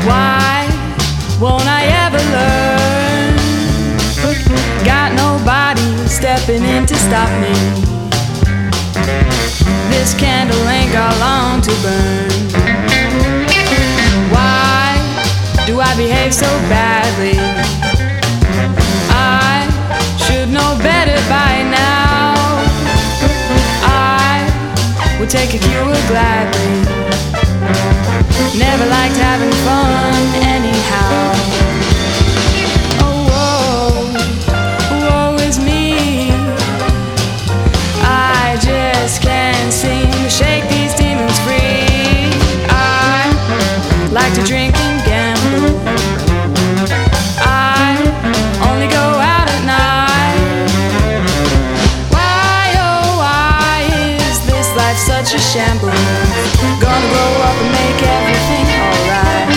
Why won't I ever learn? Got nobody stepping in to stop me. This candle ain't got long to burn. Why do I behave so badly? I should know better by now. I would take a cure gladly. Never liked having fun anyhow. Oh, woe is me. I just can't seem to shake these demons free. I like to drink and gamble. I only go out at night. Why, oh, why is this life such a shambles? Gonna grow up and make everything alright.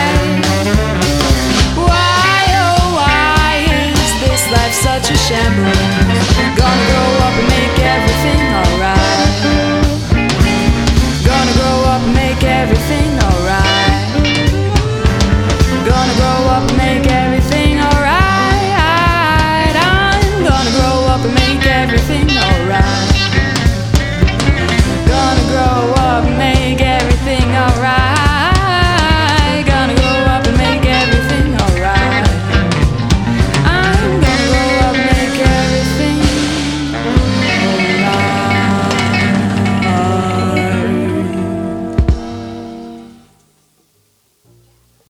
Such a shambles.